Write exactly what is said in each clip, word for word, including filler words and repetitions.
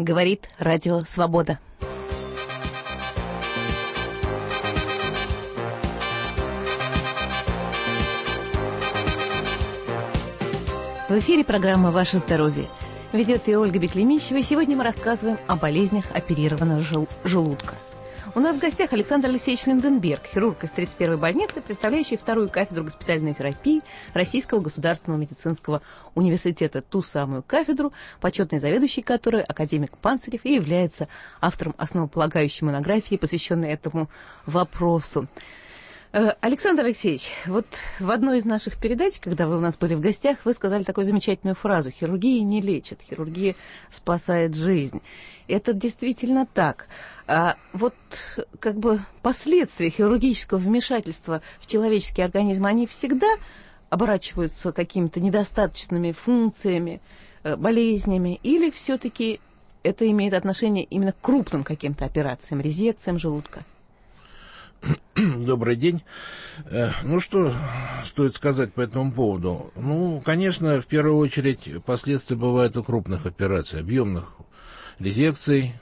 Говорит Радио Свобода. В эфире программа «Ваше здоровье». Ведет ее Ольга Беклемищева, и сегодня мы рассказываем о болезнях оперированного жел- желудка. У нас в гостях Александр Алексеевич Линденберг, хирург из тридцать первой больницы, представляющий вторую кафедру госпитальной терапии Российского государственного медицинского университета, ту самую кафедру, почетный заведующий которой академик Панцирев и является автором основополагающей монографии, посвященной этому вопросу. Александр Алексеевич, вот в одной из наших передач, когда вы у нас были в гостях, вы сказали такую замечательную фразу: «Хирургия не лечит, хирургия спасает жизнь». Это действительно так. А вот как бы последствия хирургического вмешательства в человеческий организм, они всегда оборачиваются какими-то недостаточными функциями, болезнями, или все-таки это имеет отношение именно к крупным каким-то операциям, резекциям желудка? Добрый день. Ну, что стоит сказать по этому поводу? Ну, конечно, в первую очередь последствия бывают у крупных операций, объемных резекций,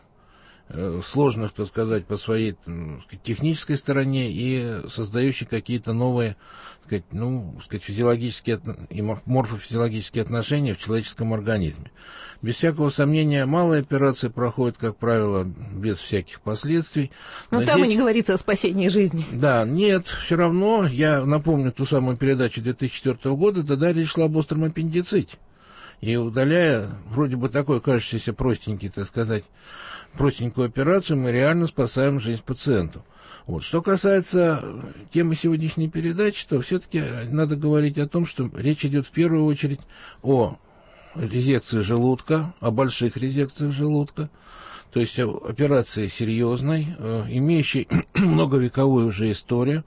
сложных, так сказать, по своей технической стороне и создающих какие-то новые, так сказать, ну, так сказать, физиологические и морфофизиологические отношения в человеческом организме. Без всякого сомнения, малые операции проходят, как правило, без всяких последствий. Но, Но там здесь... и не говорится о спасении жизни. Да, нет, все равно, я напомню ту самую передачу две тысячи четвёртого года, тогда речь шла об остром аппендиците. И удаляя вроде бы такой кажущийся простенький, так сказать, простенькую операцию, мы реально спасаем жизнь пациенту. Вот. Что касается темы сегодняшней передачи, то все-таки надо говорить о том, что речь идет в первую очередь о резекции желудка, о больших резекциях желудка, то есть операции серьезной, имеющей многовековую уже историю,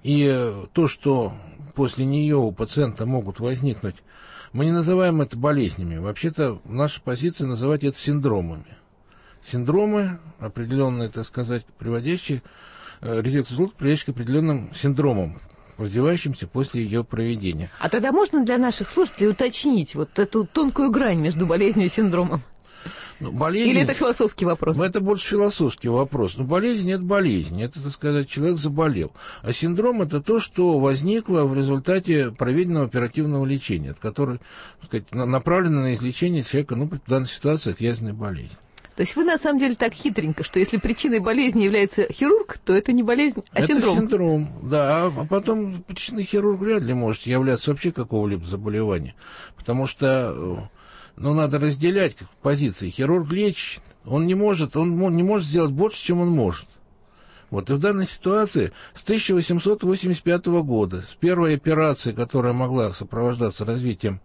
и то, что после нее у пациента могут возникнуть, мы не называем это болезнями, вообще-то наша позиция называть это синдромами. Синдромы, определенные, так сказать, приводящие, резекцию желудка приводящие к определенным синдромам, развивающимся после ее проведения. А тогда можно для наших слушателей уточнить вот эту тонкую грань между болезнью и синдромом? Ну, болезнь... Или это философский вопрос? Это больше философский вопрос. Но болезнь – это болезнь. Это, так сказать, человек заболел. А синдром – это то, что возникло в результате проведенного оперативного лечения, которое, так сказать, направлено на излечение человека, ну, в данной ситуации, от язвенной болезни. То есть вы на самом деле так хитренько, что если причиной болезни является хирург, то это не болезнь, а это синдром. Это синдром, да. А потом причиной хирурга вряд ли может являться вообще какого-либо заболевания. Потому что, ну, надо разделять позиции. Хирург лечит, он не может, он не может сделать больше, чем он может. Вот, и в данной ситуации с тысяча восемьсот восемьдесят пятого года, с первой операции, которая могла сопровождаться развитием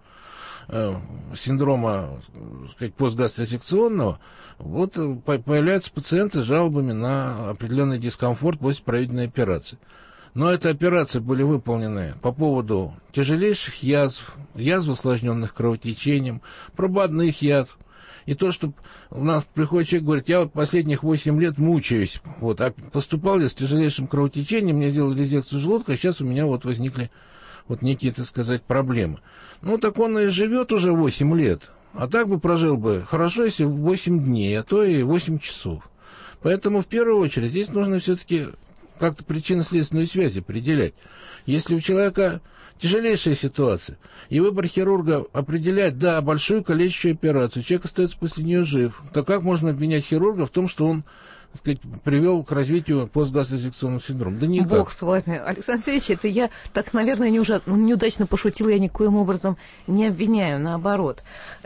э, синдрома, так сказать, постгастросекционного, вот появляются пациенты с жалобами на определенный дискомфорт после проведенной операции. Но эти операции были выполнены по поводу тяжелейших язв, язв, осложненных кровотечением, прободных язв. И то, что у нас приходит человек, говорит: я вот последних восемь лет мучаюсь, вот, а поступал я с тяжелейшим кровотечением, мне сделали резекцию желудка, а сейчас у меня вот возникли вот некие, так сказать, проблемы. Ну, так он и живет уже восемь лет. А так бы прожил бы хорошо, если восемь дней, а то и восемь часов. Поэтому в первую очередь здесь нужно все-таки как-то причинно-следственную связь определять. Если у человека тяжелейшая ситуация, и выбор хирурга определять, да, большую калечащую операцию, человек остается после нее жив, то как можно обвинять хирурга в том, что он, так сказать, привел к развитию постгастросекционного синдрома? Да никак. Бог с вами, Александр Алексеевич, это я так, наверное, неудачно пошутила, я никоим образом не обвиняю, наоборот.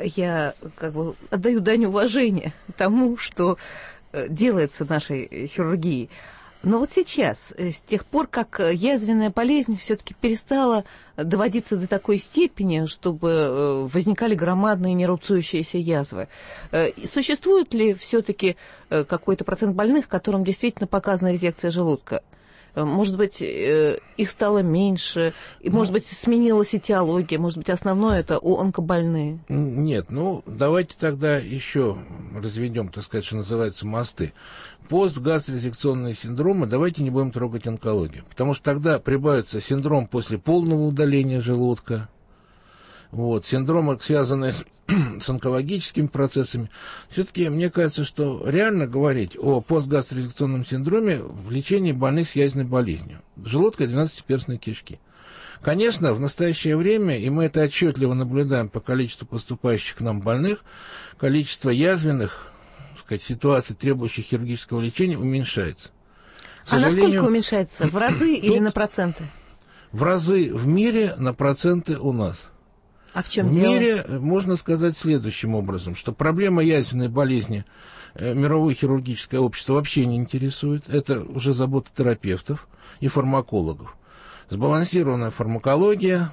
Я как бы отдаю дань уважения тому, что делается нашей хирургией. Но вот сейчас, с тех пор, как язвенная болезнь все-таки перестала доводиться до такой степени, чтобы возникали громадные нерубцующиеся язвы, существует ли все-таки какой-то процент больных, которым действительно показана резекция желудка? Может быть, их стало меньше, и, может быть, сменилась этиология, может быть, основное это у онкобольные? Нет, ну, давайте тогда еще разведем, так сказать, что называется, мосты. Постгастросекционные синдромы, давайте не будем трогать онкологию, потому что тогда прибавится синдром после полного удаления желудка, вот, синдромы, связанные с, с онкологическими процессами. Все-таки мне кажется, что реально говорить о постгастрорезекционном синдроме в лечении больных с язвенной болезнью желудка и двенадцатиперстной кишки. Конечно, в настоящее время, и мы это отчетливо наблюдаем по количеству поступающих к нам больных, количество язвенных, так сказать, ситуаций, требующих хирургического лечения, уменьшается. А насколько уменьшается? В разы или на проценты? В разы в мире, на проценты у нас. А в чем в дело? В мире можно сказать следующим образом, что проблема язвенной болезни э, мировое хирургическое общество вообще не интересует. Это уже забота терапевтов и фармакологов. Сбалансированная фармакология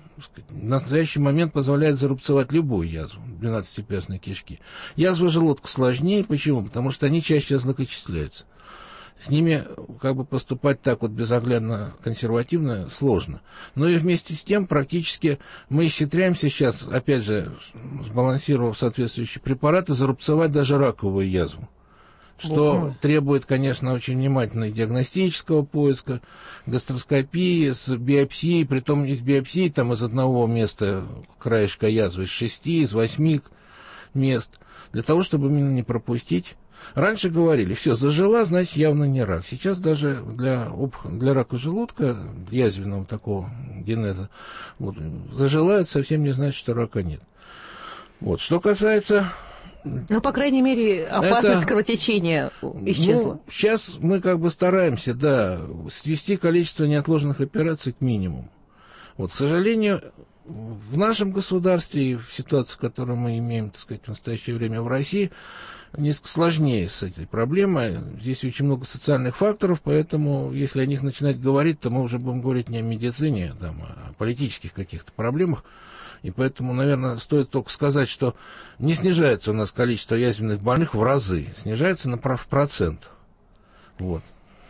в настоящий момент позволяет зарубцевать любую язву двенадцатиперстной кишки. Язвы желудка сложнее. Почему? Потому что они чаще злокочисляются. С ними как бы поступать так вот безоглядно консервативно сложно. Но и вместе с тем практически мы исхитряемся сейчас, опять же, сбалансировав соответствующие препараты, зарубцевать даже раковую язву. Что Бог требует, конечно, очень внимательного диагностического поиска, гастроскопии, с биопсией, притом из биопсии там из одного места краешка язвы, из шести, из восьми мест, для того, чтобы именно не пропустить. Раньше говорили, все, зажила, значит, явно не рак. Сейчас даже для, для рака желудка, язвенного такого генеза, вот, зажила, это совсем не значит, что рака нет. Вот, что касается... Ну, по крайней мере, опасность это, кровотечения исчезла. Ну, сейчас мы как бы стараемся, да, свести количество неотложных операций к минимуму. Вот, к сожалению, в нашем государстве и в ситуации, которую мы имеем, так сказать, в настоящее время в России, несколько сложнее с этой проблемой. Здесь очень много социальных факторов, поэтому, если о них начинать говорить, то мы уже будем говорить не о медицине, а, там, а о политических каких-то проблемах. И поэтому, наверное, стоит только сказать, что не снижается у нас количество язвенных больных в разы, снижается на процент. Вот.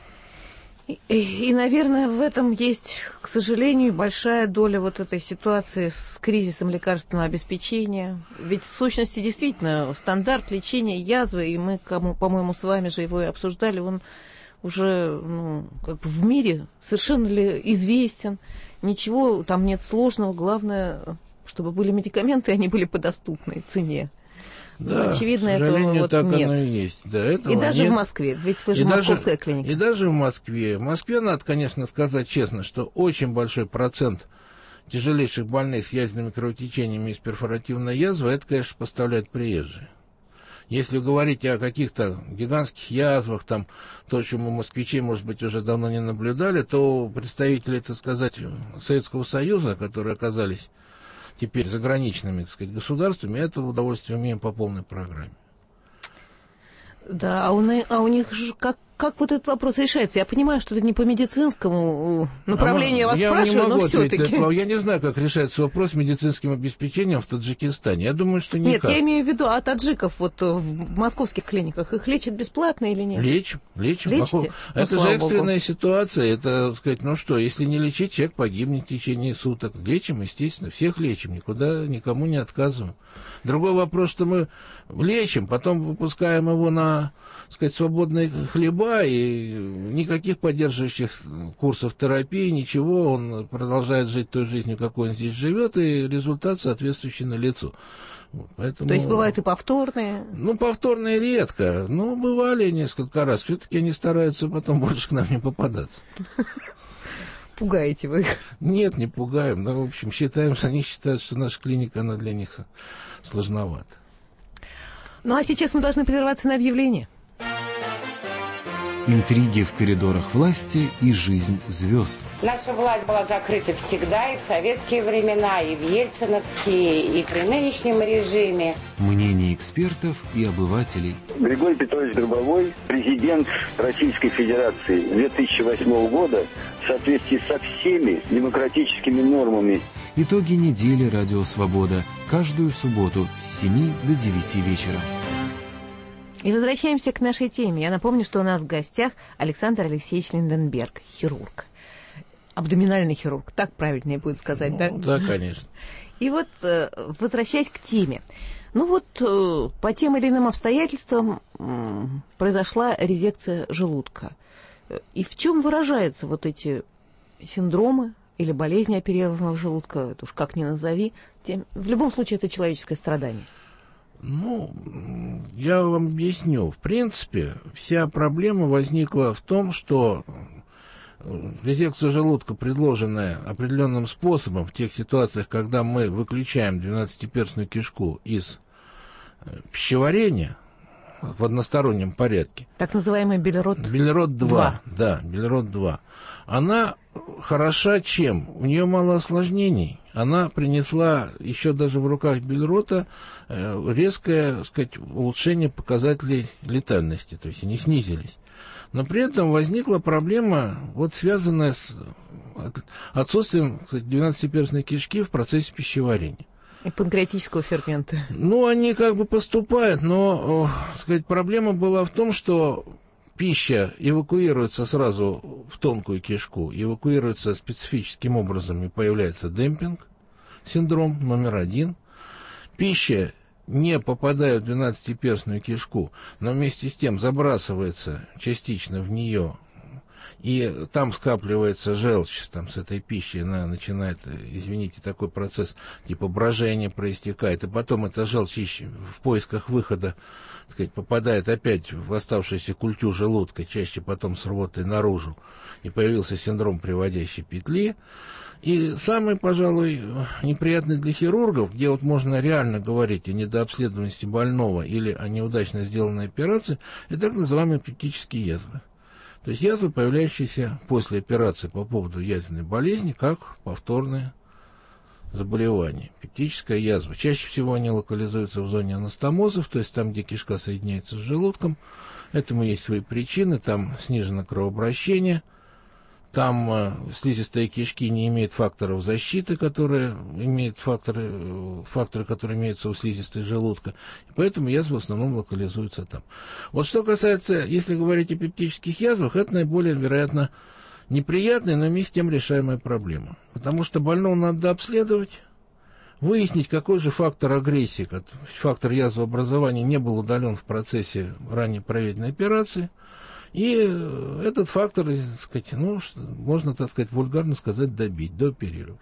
И, и, наверное, в этом есть, к сожалению, большая доля вот этой ситуации с кризисом лекарственного обеспечения. Ведь в сущности, действительно, стандарт лечения язвы, и мы, кому, по-моему, с вами же его и обсуждали, он уже ну, как бы в мире совершенно ли известен. Ничего там нет сложного, главное, чтобы были медикаменты, и они были по доступной цене. Да, ну, очевидно, к сожалению, этого вот так нет. Оно и есть. Да, этого и даже нет. в Москве, ведь вы же и московская даже, клиника. И даже в Москве. В Москве, надо, конечно, сказать честно, что очень большой процент тяжелейших больных с язвенными кровотечениями из перфоративной язвы, это, конечно, поставляют приезжие. Если говорить о каких-то гигантских язвах, там, то, что мы москвичей, может быть, уже давно не наблюдали, то представители, так сказать, Советского Союза, которые оказались теперь заграничными, так сказать, государствами, это удовольствие имеем по полной программе. Да, а у, а у них же как, как вот этот вопрос решается? Я понимаю, что это не по медицинскому направлению, а, я вас я спрашиваю, но все-таки. Я не знаю, как решается вопрос с медицинским обеспечением в Таджикистане. Я думаю, что никак. Нет, я имею в виду, а таджиков вот в московских клиниках, их лечат бесплатно или нет? Лечим, лечим. Лечите? Это ну, же экстренная Богу. Ситуация. Это, сказать, ну что, если не лечить, человек погибнет в течение суток. Лечим, естественно, всех лечим, никуда никому не отказываем. Другой вопрос, что мы лечим, потом выпускаем его на, сказать, свободные хлеба, и никаких поддерживающих курсов терапии, ничего, он продолжает жить той жизнью, какой он здесь живет, и результат соответствующий налицо. Поэтому... То есть бывают и повторные? Ну, повторные редко, но бывали несколько раз. Все-таки они стараются потом больше к нам не попадаться. Пугаете вы их? Нет, не пугаем. Но, в общем, считаем, что они считают, что наша клиника, она для них сложновата. Ну, а сейчас мы должны прерваться на объявление. Интриги в коридорах власти и жизнь звезд. Наша власть была закрыта всегда, и в советские времена, и в ельциновские, и при нынешнем режиме. Мнения экспертов и обывателей. Григорий Петрович Гробовой, президент Российской Федерации две тысячи восьмого года, в соответствии со всеми демократическими нормами. Итоги недели «Радио Свобода» каждую субботу с семи до девяти вечера. И возвращаемся к нашей теме. Я напомню, что у нас в гостях Александр Алексеевич Линденберг, хирург. Абдоминальный хирург, так правильнее будет сказать, ну, да? Да, конечно. И вот, возвращаясь к теме. Ну вот, по тем или иным обстоятельствам произошла резекция желудка. И в чем выражаются вот эти синдромы, или болезнь оперированного желудка, это уж как ни назови, тем, в любом случае это человеческое страдание. Ну, я вам объясню. В принципе, вся проблема возникла в том, что резекция желудка, предложенная определенным способом в тех ситуациях, когда мы выключаем двенадцатиперстную кишку из пищеварения в одностороннем порядке. Так называемый Белерод Белерод-два. Да, Белерод-два. Она хороша чем? У нее мало осложнений. Она принесла еще даже в руках Белерота резкое, так сказать, улучшение показателей летальности, то есть они снизились. Но при этом возникла проблема, вот связанная с отсутствием двенадцатиперстной кишки в процессе пищеварения. И панкреатического фермента. Ну, они как бы поступают, но, так сказать, проблема была в том, что пища эвакуируется сразу в тонкую кишку, эвакуируется специфическим образом, и появляется демпинг, синдром номер один. Пища не попадает в двенадцатиперстную кишку, но вместе с тем забрасывается частично в нее, и там скапливается желчь там, с этой пищей, она начинает, извините, такой процесс типа брожения проистекает, и потом эта желчь в поисках выхода, так сказать, попадает опять в оставшуюся культю желудка, чаще потом с рвотой наружу, и появился синдром приводящей петли. И самый, пожалуй, неприятный для хирургов, где вот можно реально говорить о недообследованности больного или о неудачно сделанной операции, это так называемые пептические язвы. То есть язвы, появляющиеся после операции по поводу язвенной болезни, как повторное заболевание. Пептическая язва. Чаще всего они локализуются в зоне анастомозов, то есть там, где кишка соединяется с желудком. Этому есть свои причины. Там снижено кровообращение. Там э, слизистая кишки не имеет факторов защиты, которые имеют факторы, факторы, которые имеются у слизистой желудка. И поэтому язвы в основном локализуются там. Вот что касается, если говорить о пептических язвах, это наиболее, вероятно, неприятная, но вместе с тем решаемая проблема. Потому что больного надо обследовать, выяснить, какой же фактор агрессии, фактор язвообразования не был удален в процессе ранее проведенной операции. И этот фактор, так сказать, ну, можно, так сказать, вульгарно сказать, добить, дооперировать.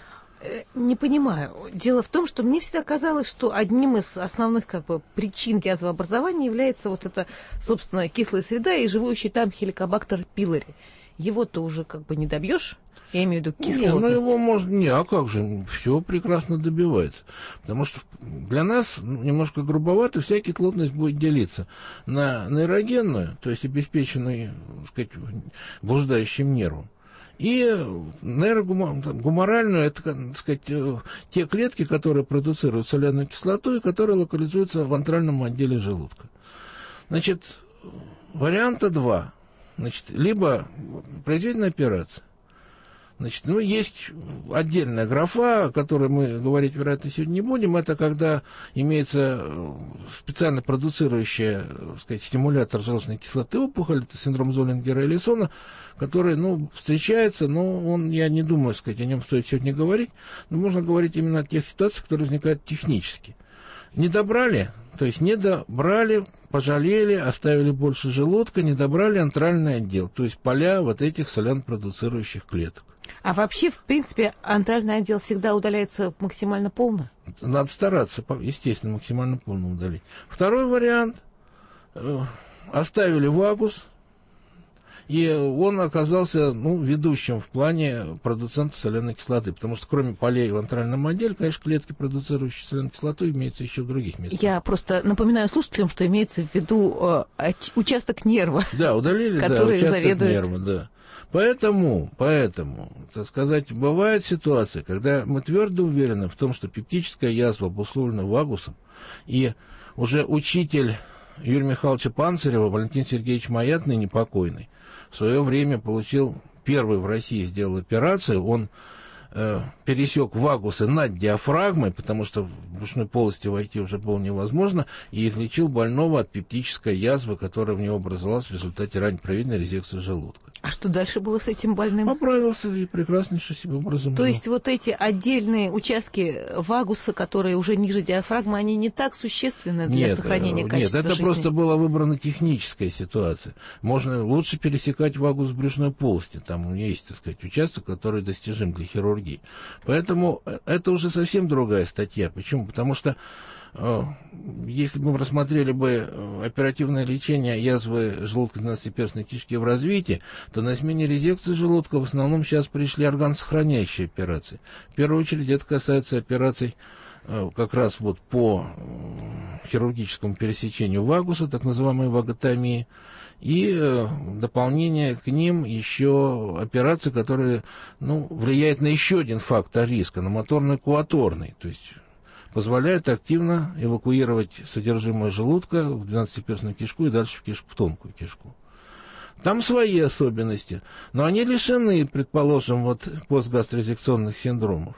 Не понимаю. Дело в том, что мне всегда казалось, что одним из основных как бы, причин язвообразования является вот эта, собственно, кислая среда и живущий там хеликобактер пилори. Его-то уже как бы не добьешь. Я имею в виду кислотность. Не, ну его можно... Не, а как же? Все прекрасно добивается. Потому что для нас ну, немножко грубовато вся кислотность будет делиться на нейрогенную, то есть обеспеченную, так сказать, блуждающим нервом, и нейрогуморальную, это, так сказать, те клетки, которые продуцируют соляную кислоту и которые локализуются в антральном отделе желудка. Значит, варианта два. Значит, либо произведена операция. Значит, ну, есть отдельная графа, о которой мы говорить, вероятно, сегодня не будем. Это когда имеется специально продуцирующая, так сказать, стимулятор желчной кислоты опухоль, это синдром Золингера-Эллисона, который, ну, встречается, но он, я не думаю, так сказать, о нем стоит сегодня говорить, но можно говорить именно о тех ситуациях, которые возникают технически. Не добрали, то есть не добрали, пожалели, оставили больше желудка, не добрали антральный отдел, то есть поля вот этих соляно-продуцирующих клеток. А вообще, в принципе, антральный отдел всегда удаляется максимально полно? Надо стараться, естественно, максимально полно удалить. Второй вариант. Оставили вагус, и он оказался ну, ведущим в плане продуцента соляной кислоты, потому что кроме полей в антральном отделе, конечно, клетки, продуцирующие соляную кислоту, имеются еще в других местах. Я просто напоминаю слушателям, что имеется в виду э, участок нерва. Да, удалили, да, участок заведует... нерва, да. Поэтому, поэтому, так сказать, бывает ситуация, когда мы твердо уверены в том, что пептическая язва обусловлена вагусом, и уже учитель Юрия Михайловича Панцирева, Валентин Сергеевич Маятный, непокойный, в свое время получил, первый в России сделал операцию, он э, пересек вагусы над диафрагмой, потому что в брюшной полости войти уже было невозможно, и излечил больного от пептической язвы, которая в него образовалась в результате ранее проведенной резекции желудка. А что дальше было с этим больным? Поправился и прекраснейшим себе образом. То жил. есть вот эти отдельные участки вагуса, которые уже ниже диафрагмы, они не так существенны для нет, сохранения качества Нет, это жизни? просто была выбрана техническая ситуация. Можно лучше пересекать вагус в брюшной полости. Там есть, так сказать, участок, который достижим для хирургии. Поэтому это уже совсем другая статья. Почему? Потому что если бы мы рассмотрели бы оперативное лечение язвы желудка двенадцатиперстной кишки в развитии, то на смене резекции желудка в основном сейчас пришли органосохраняющие операции. В первую очередь это касается операций как раз вот по хирургическому пересечению вагуса, так называемой ваготомии, и в дополнение к ним еще операции, которые ну, влияют на еще один фактор риска, на моторно-экваторный, то есть позволяет активно эвакуировать содержимое желудка в двенадцатиперстную кишку и дальше в кишку, в тонкую кишку. Там свои особенности, но они лишены, предположим, вот постгастрорезекционных синдромов.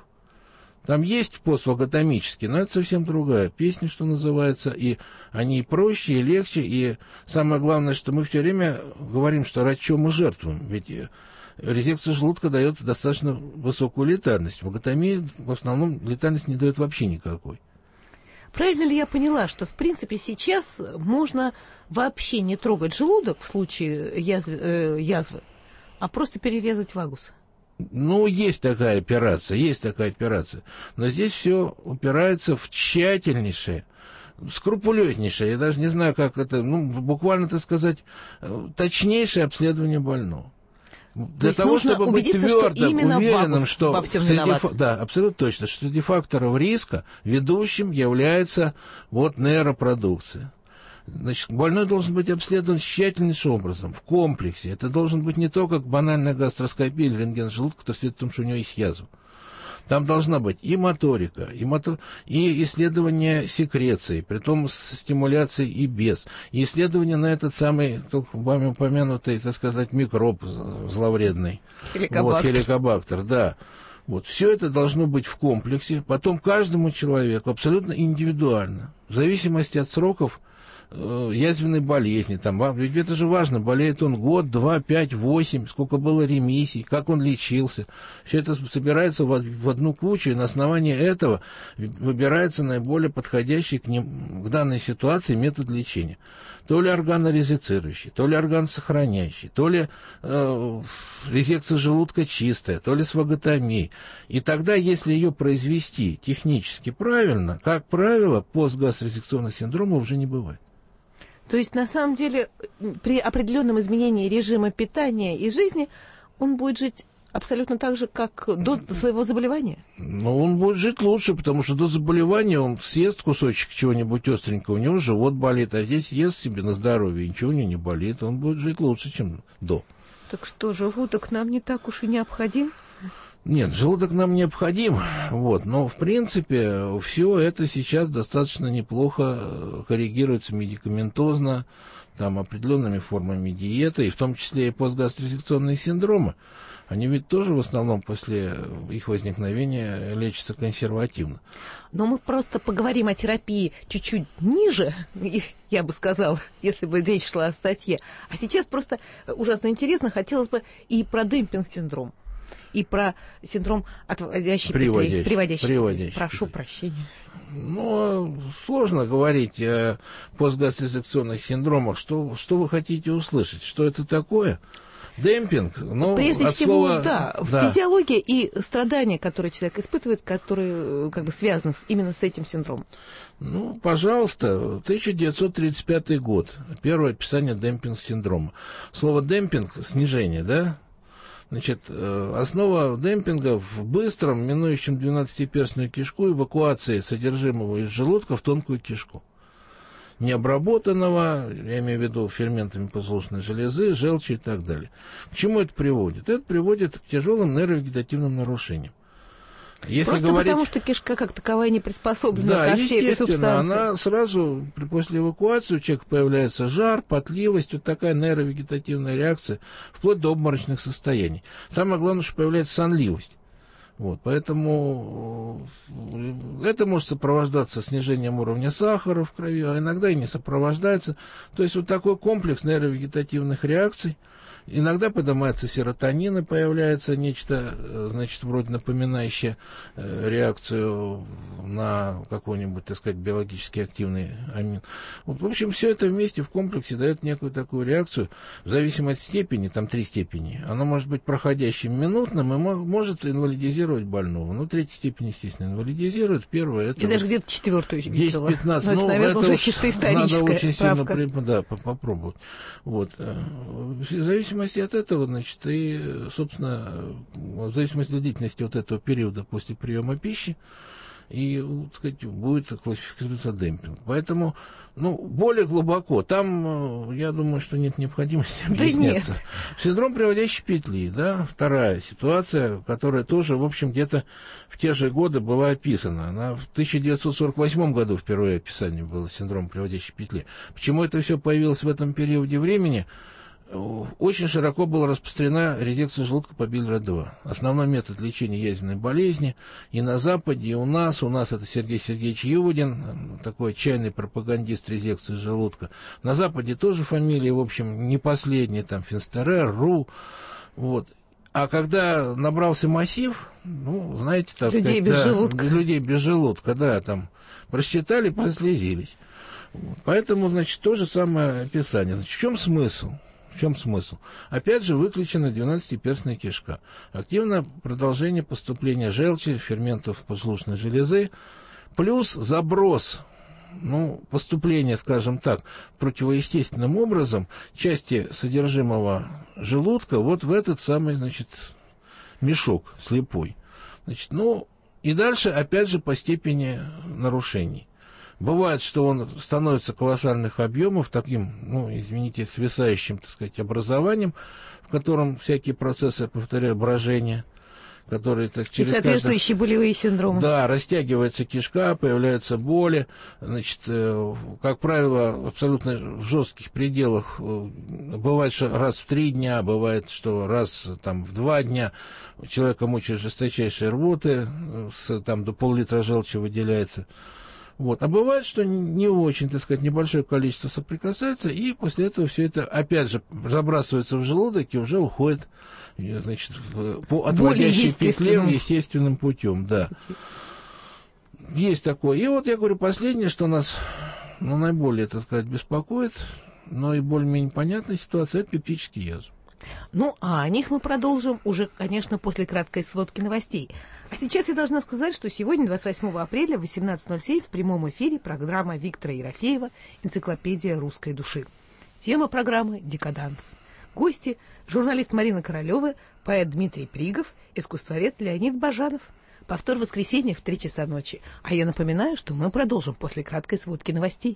Там есть постваготомические, но это совсем другая песня, что называется, и они и проще, и легче, и самое главное, что мы все время говорим, что ради чего мы жертвуем, ведь резекция желудка дает достаточно высокую летальность. Ваготомия в основном летальность не дает вообще никакой. Правильно ли я поняла, что, в принципе, сейчас можно вообще не трогать желудок в случае язвы, э, язвы а просто перерезать вагус? Ну, есть такая операция, есть такая операция. Но здесь все упирается в тщательнейшее, скрупулезнейшее, я даже не знаю, как это, ну, буквально, так сказать, точнейшее обследование больного. Для того, чтобы быть твердо уверенным, что во всем среди, да, абсолютно точно, что среди факторов риска ведущим является вот нейропродукция. Значит, больной должен быть обследован тщательнейшим образом, в комплексе. Это должен быть не только банальная гастроскопия или рентген желудка, который свидетельствует о том, что у него есть язва. Там должна быть и моторика, и, мотор... и исследование секреции, притом с стимуляцией и без. И исследование на этот самый, только вами упомянутый, так сказать, микроб зловредный. Хеликобактер. Вот, хеликобактер, да. Вот, все это должно быть в комплексе. Потом каждому человеку абсолютно индивидуально, в зависимости от сроков язвенной болезни, там, ведь это же важно, болеет он год, два, пять, восемь, сколько было ремиссий, как он лечился. Все это собирается в, в одну кучу, и на основании этого выбирается наиболее подходящий к, ним, к данной ситуации метод лечения. То ли органорезицирующий, то ли органосохраняющий, то ли э, резекция желудка чистая, то ли с ваготомией. И тогда, если ее произвести технически правильно, как правило, постгастрорезекционных синдромов уже не бывает. То есть, на самом деле, при определенном изменении режима питания и жизни он будет жить абсолютно так же, как до своего заболевания? Ну, он будет жить лучше, потому что до заболевания он съест кусочек чего-нибудь остренького, у него живот болит, а здесь ест себе на здоровье, и ничего у него не болит, он будет жить лучше, чем до. Так что, желудок нам не так уж и необходим? Нет, желудок нам необходим, вот, но, в принципе, все это сейчас достаточно неплохо коррегируется медикаментозно, там, определенными формами диеты, и в том числе и постгастрорезекционные синдромы. Они ведь тоже в основном после их возникновения лечатся консервативно. Но мы просто поговорим о терапии чуть-чуть ниже, я бы сказала, если бы речь шла о статье. А сейчас просто ужасно интересно, хотелось бы и про демпинг-синдром, и про синдром отводящей петли. Приводящей петли. Прошу прощения. Ну, сложно говорить о постгастрорезекционных синдромах. Что, что вы хотите услышать? Что это такое? Демпинг, ну, прежде от всего, слова... да, да, физиология и страдания, которые человек испытывает, которые как бы связаны с, именно с этим синдромом. Ну, пожалуйста, тысяча девятьсот тридцать пятый год, первое описание демпинг-синдрома. Слово демпинг, снижение, да? Значит, основа демпинга в быстром, минующем двенадцатиперстную кишку, эвакуации содержимого из желудка в тонкую кишку. Необработанного, я имею в виду ферментами поджелудочной железы, желчи и так далее. К чему это приводит? Это приводит к тяжелым нейровегетативным нарушениям. Если Просто говорить... потому, что кишка как таковая не приспособлена да, ко всей этой субстанции. Она сразу, после эвакуации у человека появляется жар, потливость, вот такая нейровегетативная реакция, вплоть до обморочных состояний. Самое главное, что появляется сонливость. Вот, поэтому это может сопровождаться снижением уровня сахара в крови, а иногда и не сопровождается. То есть вот такой комплекс нейровегетативных реакций. Иногда поднимается серотонин, и появляется нечто, значит, вроде напоминающее реакцию на какой-нибудь, так сказать, биологически активный амин. Вот, в общем, все это вместе в комплексе дает некую такую реакцию, в зависимости от степени, там три степени. Оно может быть проходящим минутным и может инвалидизировать больного. Ну, третья степень, естественно, инвалидизирует. Первая это... Я даже где-то четвертую видела. десять-пятнадцать. Ну, это, ну, наверное, это уже уж чисто историческая надо очень справка. сильно да, попробовать. Вот. В зависимости от этого, значит, и, собственно, в зависимости от длительности вот этого периода после приема пищи, и, так сказать, будет классифицироваться демпинг. Поэтому, ну, более глубоко, там, я думаю, что нет необходимости объясняться. Да нет. Синдром приводящей петли, да, вторая ситуация, которая тоже, в общем, где-то в те же годы была описана. Она в тысяча девятьсот сорок восьмом году впервые описание было синдром приводящей петли. Почему это все появилось в этом периоде времени? Очень широко была распространена резекция желудка по Биллера-два. Основной метод лечения язвенной болезни и на Западе, и у нас. У нас это Сергей Сергеевич Юдин, такой отчаянный пропагандист резекции желудка. На Западе тоже фамилии, в общем, не последние, там, Финстерер, Ру. Вот. А когда набрался массив, ну, знаете, так людей сказать, без да, желудка. людей без желудка, да, там, просчитали, прослезились. Вот. Поэтому, значит, то же самое описание. Значит, в чем смысл? В чем смысл? Опять же, выключена двенадцатиперстная кишка. Активное продолжение поступления желчи, ферментов подшлуночной железы, плюс заброс, ну, поступление, скажем так, противоестественным образом части содержимого желудка вот в этот самый, значит, мешок слепой. Значит, ну, и дальше, опять же, по степени нарушений. Бывает, что он становится колоссальных объемов, таким, ну, извините, свисающим, так сказать, образованием, в котором всякие процессы, повторяю, брожения, которые так через и соответствующие каждый... болевые синдромы. Да, растягивается кишка, появляются боли. Значит, как правило, абсолютно в жестких пределах. Бывает, что раз в три дня, бывает, что раз там, в два дня человека мучают жесточайшие рвоты, с, там до пол-литра желчи выделяется. Вот. А бывает, что не очень, так сказать, небольшое количество соприкасается, и после этого все это, опять же, забрасывается в желудок и уже уходит, значит, по отводящей петле естественным путем. Да. Есть такое. И вот я говорю, последнее, что нас, ну, наиболее, так сказать, беспокоит, но и более-менее понятная ситуация, это пептические язвы. Ну, а о них мы продолжим уже, конечно, после краткой сводки новостей. А сейчас я должна сказать, что сегодня, двадцать восьмого апреля, в восемнадцать ноль семь, в прямом эфире программа Виктора Ерофеева «Энциклопедия русской души». Тема программы «Декаданс». Гости – журналист Марина Королева, поэт Дмитрий Пригов, искусствовед Леонид Бажанов. Повтор в воскресенье в три часа ночи. А я напоминаю, что мы продолжим после краткой сводки новостей.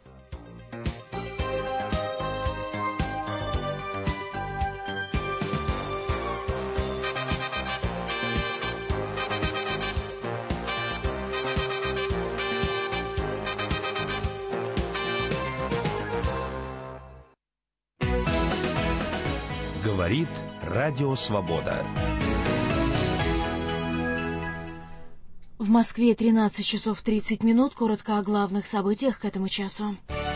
Говорит Радио Свобода. В Москве тринадцать часов тридцать минут. Коротко о главных событиях к этому часу.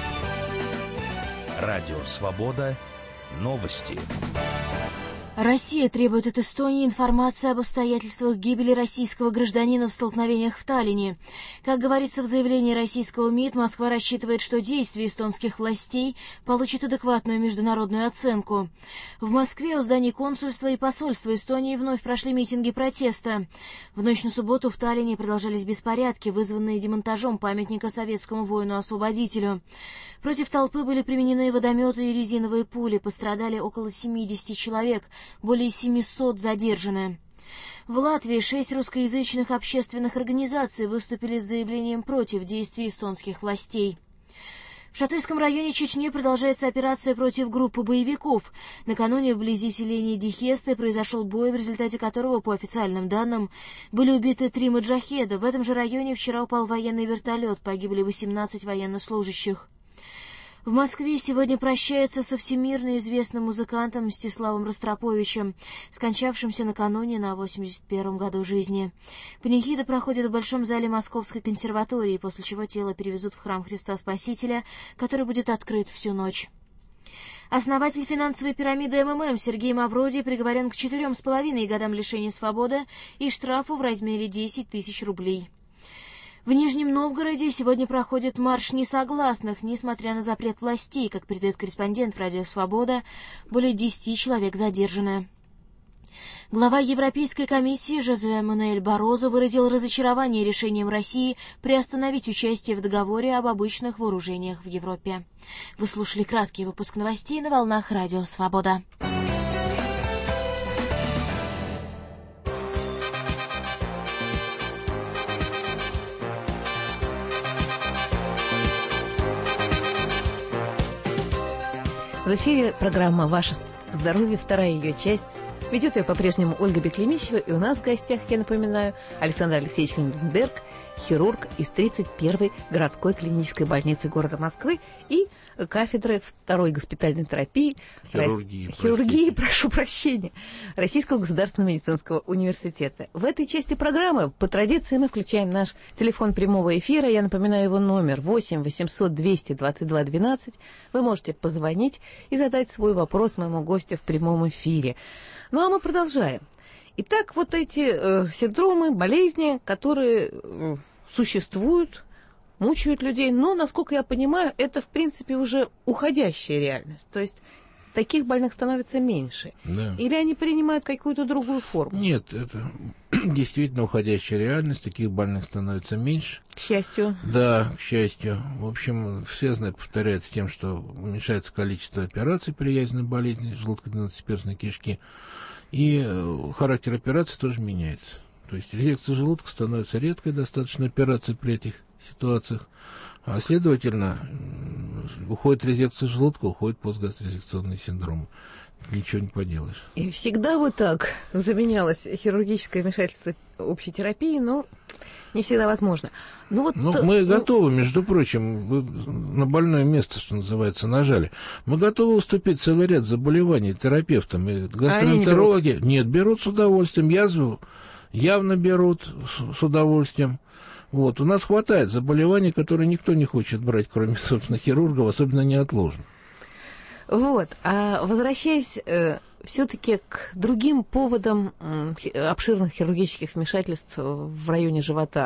Радио Свобода. Новости. Россия требует от Эстонии информации об обстоятельствах гибели российского гражданина в столкновениях в Таллине. Как говорится в заявлении российского МИД, Москва рассчитывает, что действия эстонских властей получат адекватную международную оценку. В Москве у зданий консульства и посольства Эстонии вновь прошли митинги протеста. В ночь на субботу в Таллине продолжались беспорядки, вызванные демонтажом памятника советскому воину-освободителю. Против толпы были применены водометы и резиновые пули, пострадали около семидесяти человек, более семисот задержаны. В Латвии шесть русскоязычных общественных организаций выступили с заявлением против действий эстонских властей. В Шатойском районе Чечни продолжается операция против группы боевиков. Накануне вблизи селения Дихесты произошел бой, в результате которого, по официальным данным, были убиты три маджахеда. В этом же районе вчера упал военный вертолет, погибли восемнадцать военнослужащих. В Москве сегодня прощаются со всемирно известным музыкантом Мстиславом Ростроповичем, скончавшимся накануне на восемьдесят первом году жизни. Панихида проходит в Большом зале Московской консерватории, после чего тело перевезут в храм Христа Спасителя, который будет открыт всю ночь. Основатель финансовой пирамиды МММ Сергей Мавроди приговорен к четырем с половиной годам лишения свободы и штрафу в размере десять тысяч рублей. В Нижнем Новгороде сегодня проходит марш несогласных, несмотря на запрет властей, как передает корреспондент «Радио Свобода», более десяти человек задержаны. Глава Европейской комиссии Жозе Мануэль Барозо выразил разочарование решением России приостановить участие в договоре об обычных вооружениях в Европе. Вы слушали краткий выпуск новостей на волнах «Радио Свобода». В эфире программа «Ваше здоровье», вторая ее часть. Ведет ее по-прежнему Ольга Беклемищева, и у нас в гостях, я напоминаю, Александр Алексеевич Линденберг, хирург из тридцать первой городской клинической больницы города Москвы и кафедры второй госпитальной терапии, хирургии, Рос... хирургии, прошу прощения, Российского государственного медицинского университета. В этой части программы по традиции мы включаем наш телефон прямого эфира. Я напоминаю его номер восемь восемьсот двести двадцать два двенадцать. Вы можете позвонить и задать свой вопрос моему гостю в прямом эфире. Ну а мы продолжаем. Итак, вот эти э, синдромы, болезни, которые э, существуют, мучают людей, но, насколько я понимаю, это, в принципе, уже уходящая реальность. То есть таких больных становится меньше. Да. Или они принимают какую-то другую форму? Нет, это действительно уходящая реальность, таких больных становится меньше. К счастью. Да, к счастью. В общем, все знают, повторяют с тем, что уменьшается количество операций при язвенной болезни желудочно-двенадцатиперстной кишки, и характер операции тоже меняется. То есть резекция желудка становится редкой достаточно операцией при этих ситуациях, а следовательно, уходит резекция желудка, уходит постгастрорезекционный синдром. Ничего не поделаешь. И всегда вот так заменялось хирургическое вмешательство общей терапии, но не всегда возможно. Ну, вот, ну, мы ну... готовы, между прочим, вы на больное место, что называется, нажали. Мы готовы уступить целый ряд заболеваний терапевтам. И гастроэнтерологи... А не берут? Нет, берут с удовольствием. Язву явно берут с, с удовольствием. Вот. У нас хватает заболеваний, которые никто не хочет брать, кроме, собственно, хирургов, особенно неотложных. Вот, а возвращаясь э, все-таки к другим поводам э, обширных хирургических вмешательств в районе живота,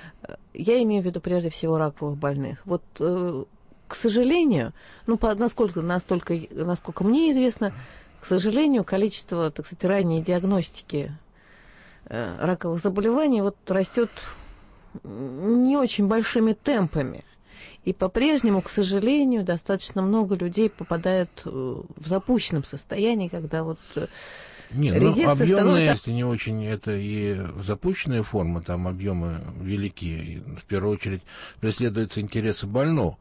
я имею в виду прежде всего раковых больных. Вот, э, к сожалению, ну, по, насколько, настолько, насколько мне известно, к сожалению, количество, так сказать, ранней диагностики э, раковых заболеваний вот растет не очень большими темпами. И по-прежнему, к сожалению, достаточно много людей попадают в запущенном состоянии, когда вот не, ну, объемные, становится... если не очень, это и запущенная форма, там объемы велики, и в первую очередь преследуются интересы больного.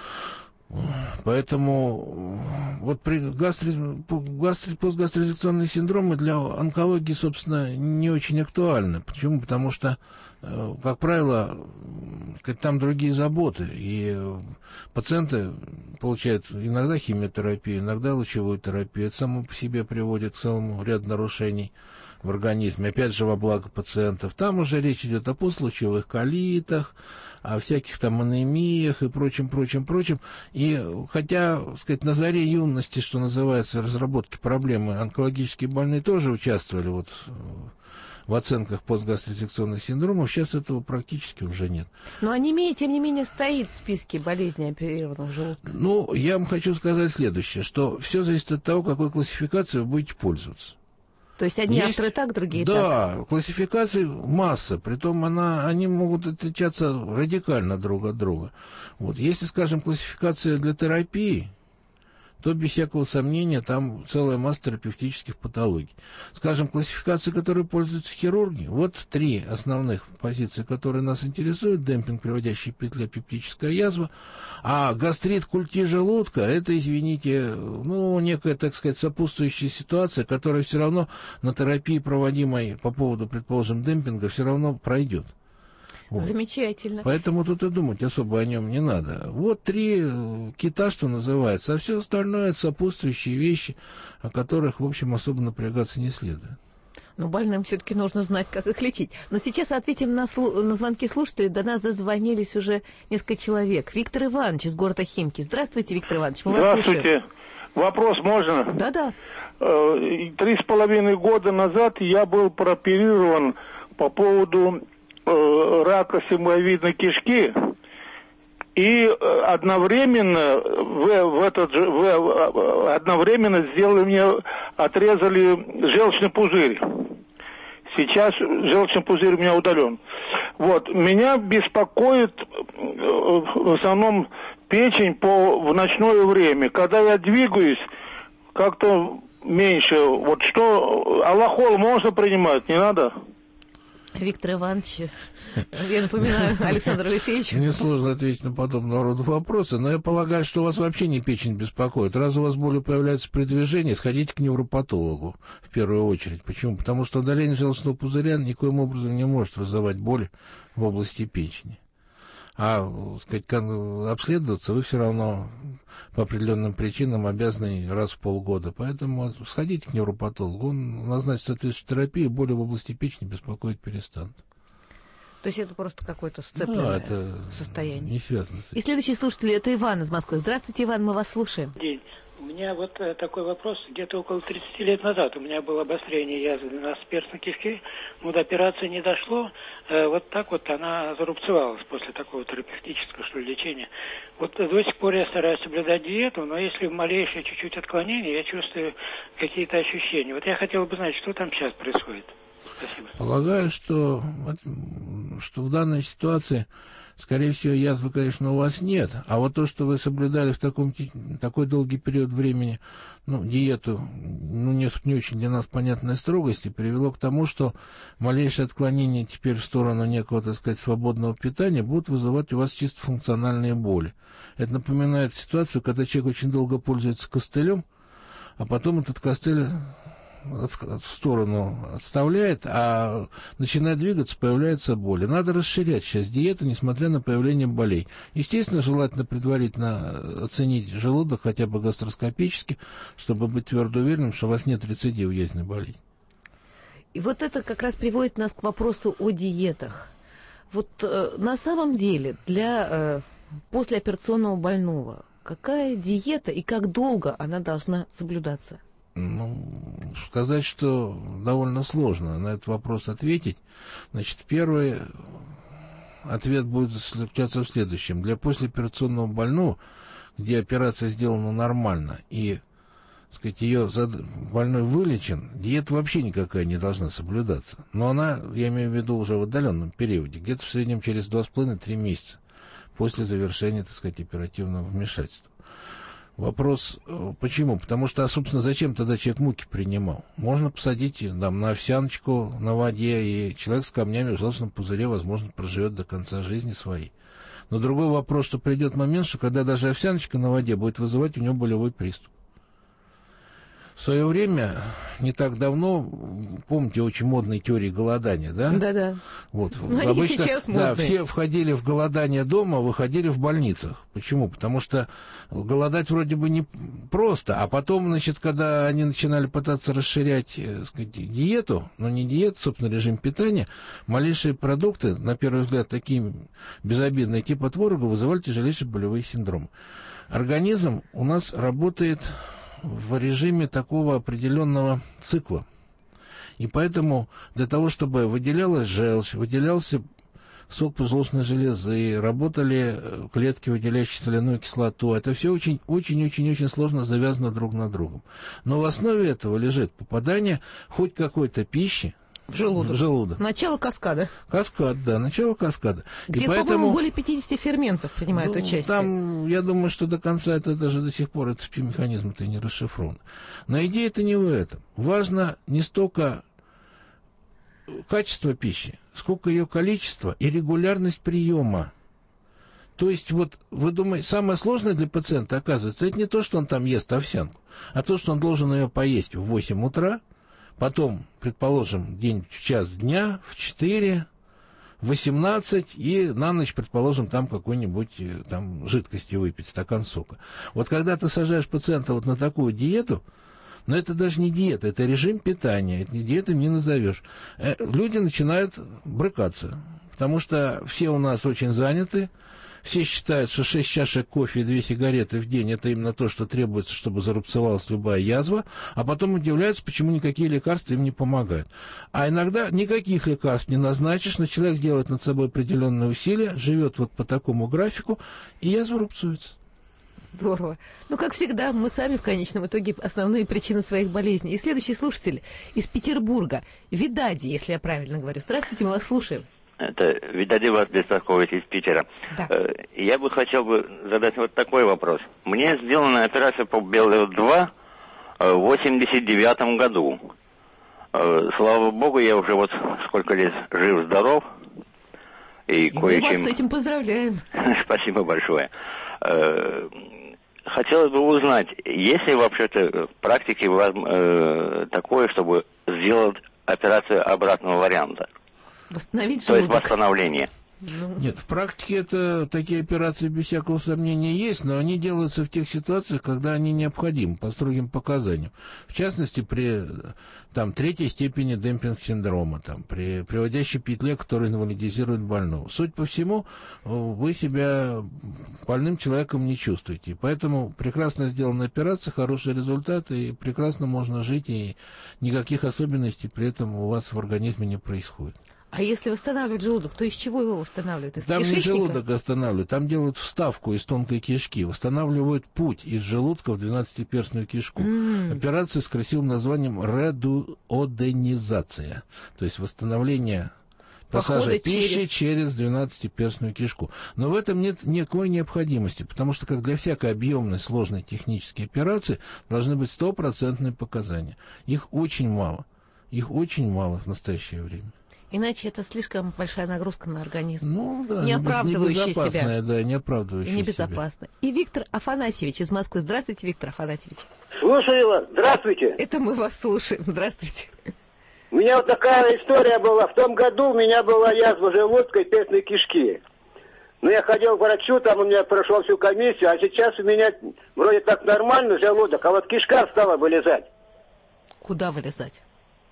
Поэтому вот при гастри... Гастри... постгастрорезекционные синдромы для онкологии, собственно, не очень актуальны. Почему? Потому что, как правило, там другие заботы, и пациенты получают иногда химиотерапию, иногда лучевую терапию. Это само по себе приводит к целому ряду нарушений в организме, опять же, во благо пациентов. Там уже речь идет о постлучевых колитах, о всяких там анемиях и прочем, прочем, прочем. И хотя, так сказать, на заре юности, что называется, разработки проблемы, онкологические больные тоже участвовали вот в оценках постгастрорезекционных синдромов, сейчас этого практически уже нет. Но анемия, тем не менее, стоит в списке болезней оперированного желудка. Ну, я вам хочу сказать следующее, что все зависит от того, какой классификацией вы будете пользоваться. То есть одни есть, авторы так, другие да, так? Да, классификаций масса, притом она, они могут отличаться радикально друг от друга. Вот, если, скажем, классификация для терапии, то, без всякого сомнения, там целая масса терапевтических патологий. Скажем, классификации, которые пользуются хирурги, вот три основных позиции, которые нас интересуют: демпинг, приводящий к петле, пептическая язва, а гастрит культи желудка, это, извините, ну, некая, так сказать, сопутствующая ситуация, которая все равно на терапии, проводимой по поводу, предположим, демпинга, все равно пройдет. Вот. Замечательно. Поэтому тут и думать особо о нем не надо. Вот три кита, что называется, а все остальное это сопутствующие вещи, о которых, в общем, особо напрягаться не следует. Но больным все-таки нужно знать, как их лечить. Но сейчас ответим на, слу- на звонки слушателей. До нас дозвонились уже несколько человек. Виктор Иванович из города Химки. Здравствуйте, Виктор Иванович. Мы вас слушаем. Здравствуйте. Вопрос можно? Да-да. Три с половиной года назад я был прооперирован по поводу э, рака символовидной кишки. И одновременно в, в этот же, в, одновременно сделали мне, отрезали желчный пузырь. Сейчас желчный пузырь у меня удален. Вот, меня беспокоит в основном печень по, в ночное время. Когда я двигаюсь, как-то меньше. Вот что, аллохол можно принимать, не надо? Виктор Иванович, я напоминаю, Александр Алексеевич. Мне сложно ответить на подобного рода вопросы, но я полагаю, что вас вообще не печень беспокоит. Раз у вас боли появляются при движении, сходите к невропатологу в первую очередь. Почему? Потому что удаление желчного пузыря никоим образом не может вызывать боли в области печени. А, так сказать, обследоваться вы все равно по определенным причинам обязаны раз в полгода. Поэтому сходите к невропатологу, он назначит соответствующую терапию, боли в области печени беспокоить перестанут. То есть это просто какое-то сцепленное да, это состояние. Не связано с этим. И следующий слушатель — это Иван из Москвы. Здравствуйте, Иван, мы вас слушаем. День. У меня вот э, такой вопрос. Где-то около тридцати лет назад у меня было обострение язвы двенадцатиперстной кишки. Но до операции не дошло. Э, вот так вот она зарубцевалась после такого терапевтического, что ли, лечения. Вот э, до сих пор я стараюсь соблюдать диету, но если малейшее чуть-чуть отклонение, я чувствую какие-то ощущения. Вот я хотел бы знать, что там сейчас происходит. Спасибо. Полагаю, что, что в данной ситуации, скорее всего, язвы, конечно, у вас нет. А вот то, что вы соблюдали в таком, такой долгий период времени, ну, диету, ну, не, не очень для нас понятной строгости, привело к тому, что малейшее отклонение теперь в сторону некого, так сказать, свободного питания будут вызывать у вас чисто функциональные боли. Это напоминает ситуацию, когда человек очень долго пользуется костылем, а потом этот костыль в сторону отставляет, а начинает двигаться, появляется боль. И надо расширять сейчас диету, несмотря на появление болей. Естественно, желательно предварительно оценить желудок, хотя бы гастроскопически, чтобы быть твердо уверенным, что у вас нет рецидива язвенной болезни. И вот это как раз приводит нас к вопросу о диетах. Вот э, на самом деле для э, послеоперационного больного какая диета и как долго она должна соблюдаться? Ну, сказать, что довольно сложно на этот вопрос ответить. Значит, первый ответ будет заключаться в следующем. Для послеоперационного больного, где операция сделана нормально и, так сказать, ее больной вылечен, диета вообще никакая не должна соблюдаться. Но она, я имею в виду уже в отдаленном периоде, где-то в среднем через два с половиной — три месяца после завершения, так сказать, оперативного вмешательства. Вопрос, почему? Потому что, а, собственно, зачем тогда человек муки принимал? Можно посадить там, на овсяночку на воде, и человек с камнями в желчном пузыре, возможно, проживет до конца жизни своей. Но другой вопрос, что придет момент, что когда даже овсяночка на воде будет вызывать у него болевой приступ. В свое время, не так давно, помните, очень модные теории голодания, да? Да-да. Вот. Но они обычно, сейчас модные. да, все входили в голодание дома, выходили в больницах. Почему? Потому что голодать вроде бы не просто, а потом, значит, когда они начинали пытаться расширять, так сказать, диету, но не диету, собственно, режим питания, малейшие продукты, на первый взгляд, такие безобидные, типа творога, вызывали тяжелейшие болевые синдромы. Организм у нас работает в режиме такого определенного цикла. И поэтому для того, чтобы выделялась желчь, выделялся сок поджелудочной железы, работали клетки, выделяющие соляную кислоту, это все очень-очень-очень-очень сложно завязано друг на другом. Но в основе этого лежит попадание хоть какой-то пищи в желудок. В желудок. Начало каскада. Каскад, да, начало каскада. Где, и поэтому, по-моему, более пятидесяти ферментов принимают ну, участие. Там, я думаю, что до конца это даже до сих пор этот механизм-то не расшифрован. Но идея-то не в этом. Важно не столько качество пищи, сколько ее количество и регулярность приема. То есть, вот, вы думаете, самое сложное для пациента, оказывается, это не то, что он там ест овсянку, а то, что он должен ее поесть в восемь утра, потом, предположим, день в час дня, в четыре, восемнадцать и на ночь, предположим, там какой-нибудь там жидкости выпить, стакан сока. Вот когда ты сажаешь пациента вот на такую диету, но это даже не диета, это режим питания, это не диетой не назовешь. Люди начинают брыкаться, потому что все у нас очень заняты, все считают, что шесть чашек кофе и две сигареты в день – это именно то, что требуется, чтобы зарубцевалась любая язва, а потом удивляются, почему никакие лекарства им не помогают. А иногда никаких лекарств не назначишь, но человек делает над собой определенные усилия, живет вот по такому графику, и язва рубцуется. Здорово. Ну, как всегда, мы сами в конечном итоге основные причины своих болезней. И следующий слушатель из Петербурга, Видади, если я правильно говорю. Здравствуйте, мы вас слушаем. Это Видади вас беспокоит из Питера. Да. Я бы хотел бы задать вот такой вопрос. Мне сделана операция по Беллио-два в восемьдесят девятом году. Слава богу, я уже вот сколько лет жив-здоров. И, и кое-чем... мы вас с этим поздравляем. Спасибо большое. Хотелось бы узнать, есть ли вообще-то в практике э, такое, чтобы сделать операцию обратного варианта? Восстановить желудок. То есть восстановление. Нет, в практике это такие операции без всякого сомнения есть, но они делаются в тех ситуациях, когда они необходимы по строгим показаниям. В частности, при там, третьей степени демпинг-синдрома, там, при приводящей петле, которая инвалидизирует больного. Суть по всему, вы себя больным человеком не чувствуете. Поэтому прекрасно сделана операция, хороший результат, и прекрасно можно жить, и никаких особенностей при этом у вас в организме не происходит. А если восстанавливать желудок, то из чего его восстанавливают? Из там кишечника? Не желудок восстанавливают, там делают вставку из тонкой кишки, восстанавливают путь из желудка в двенадцатиперстную кишку. Mm. Операция с красивым названием редуоденизация, то есть восстановление пассажа пищи через... через двенадцатиперстную кишку. Но в этом нет никакой необходимости, потому что, как для всякой объемной, сложной технической операции, должны быть стопроцентные показания. Их очень мало, их очень мало в настоящее время. Иначе это слишком большая нагрузка на организм, ну, да, не оправдывающая себя. Да, не оправдывающая и небезопасно. Себя. И Виктор Афанасьевич из Москвы. Здравствуйте, Виктор Афанасьевич. Слушаю вас. Здравствуйте. Это мы вас слушаем. Здравствуйте. У меня вот такая история была. В том году у меня была язва желудка и перстной кишки. Ну, я ходил к врачу, там у меня прошел всю комиссию, а сейчас у меня вроде так нормально желудок, а вот кишка стала вылезать. Куда вылезать?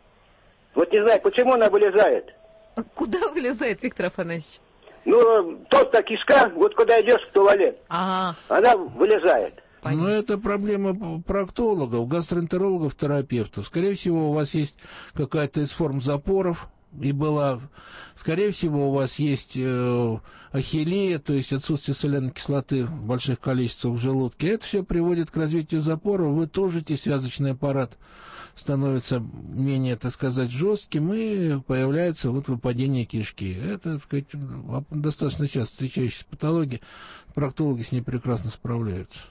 Вот не знаю, почему она вылезает. А куда вылезает, Виктор Афанасьевич? Ну, толстая кишка, вот куда идешь в туалет, А-а-а. она вылезает. Ну, это проблема проктологов, гастроэнтерологов, терапевтов. Скорее всего, у вас есть какая-то из форм запоров, и была... Скорее всего, у вас есть э, ахиллея, то есть отсутствие соляной кислоты в больших количествах в желудке. Это все приводит к развитию запоров. Вы тужите, связочный аппарат становится менее, так сказать, жестким, и появляется вот выпадение кишки. Это, так сказать, достаточно часто встречающаяся патология. Проктологи с ней прекрасно справляются.